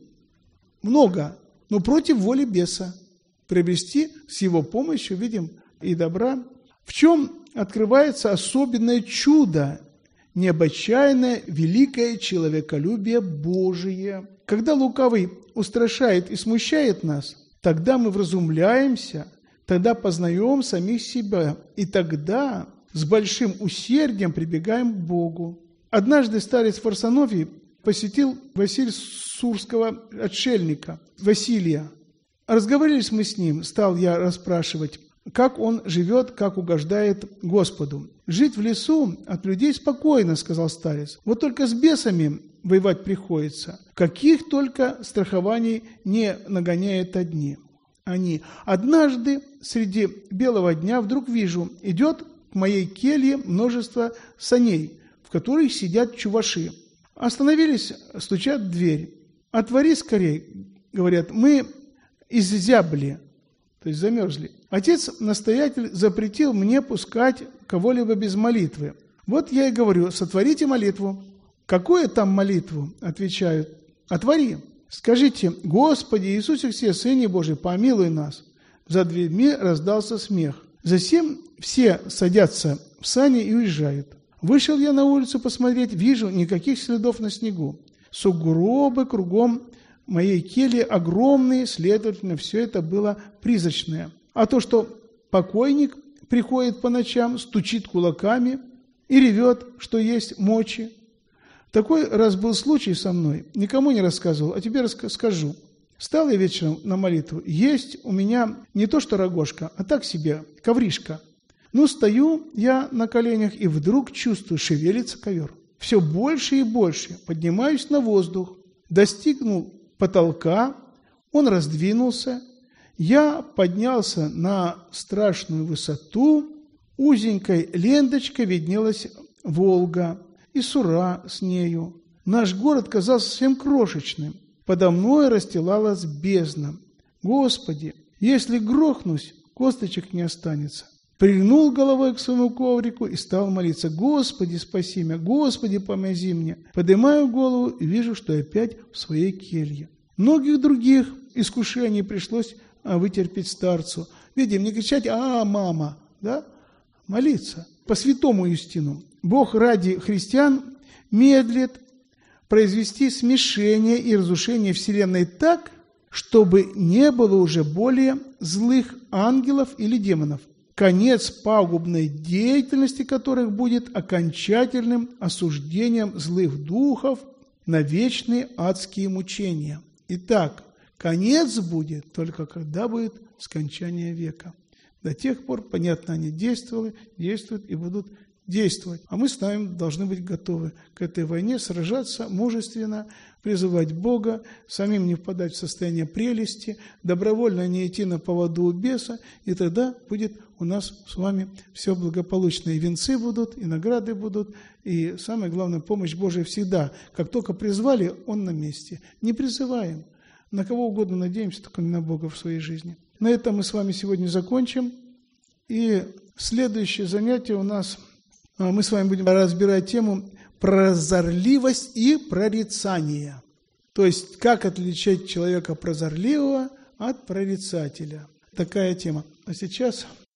много, но против воли беса приобрести с его помощью, видим, и добра. В чем открывается особенное чудо, необычайное, великое человеколюбие Божие. Когда лукавый устрашает и смущает нас, тогда мы вразумляемся, тогда познаем самих себя, и тогда с большим усердием прибегаем к Богу. Однажды старец Фарсонофий посетил Василия Сурского отшельника, Василия. Разговорились мы с ним, стал я расспрашивать, как он живет, как угождает Господу. «Жить в лесу от людей спокойно», — сказал старец. «Вот только с бесами воевать приходится. Каких только страхований не нагоняют одни. Они. Однажды среди белого дня вдруг вижу, идет к моей келье множество саней, в которых сидят чуваши. Остановились, стучат в дверь. «Отвори скорей», — говорят, — «мы иззябли», то есть замерзли. Отец-настоятель запретил мне пускать кого-либо без молитвы. Вот я и говорю: сотворите молитву. «Какую там молитву?» — отвечают. «Отвори. Скажите: Господи Иисусе Христе, Сыне Божий, помилуй нас». За дверьми раздался смех. Затем все садятся в сани и уезжают. Вышел я на улицу посмотреть, вижу, никаких следов на снегу. Сугробы кругом моей кельи огромные, следовательно, все это было призрачное. А то, что покойник приходит по ночам, стучит кулаками и ревет, что есть мочи. Такой раз был случай со мной, никому не рассказывал, а тебе расскажу. Встал я вечером на молитву, есть у меня не то что рогожка, а так себе ковришка. Ну, стою я на коленях и вдруг чувствую, шевелится ковер. Все больше и больше, поднимаюсь на воздух, достигнул потолка, он раздвинулся, я поднялся на страшную высоту, узенькой ленточкой виднелась Волга и Сура с нею. Наш город казался совсем крошечным, подо мной расстилалась бездна. Господи, если грохнусь, косточек не останется. Прильнул головой к своему коврику и стал молиться: Господи, спаси меня, Господи, помоги мне. Поднимаю голову и вижу, что опять в своей келье. Многих других искушений пришлось вытерпеть старцу. Видим, не кричать: а, мама, да? Молиться. По святому Юстину. Бог ради христиан медлит произвести смешение и разрушение Вселенной так, чтобы не было уже более злых ангелов или демонов, конец пагубной деятельности которых будет окончательным осуждением злых духов на вечные адские мучения. Итак, конец будет только когда будет скончание века. До тех пор, понятно, они действовали, действуют и будут действовать. А мы с вами должны быть готовы к этой войне, сражаться мужественно, призывать Бога, самим не впадать в состояние прелести, добровольно не идти на поводу у беса, и тогда будет у нас с вами все благополучно. И венцы будут, и награды будут, и самое главное, помощь Божия всегда. Как только призвали, Он на месте. Не призываем. На кого угодно надеемся, только не на Бога в своей жизни. На этом мы с вами сегодня закончим. И следующее занятие у нас, мы с вами будем разбирать тему прозорливость и прорицание. То есть, как отличать человека прозорливого от прорицателя. Такая тема. А сейчас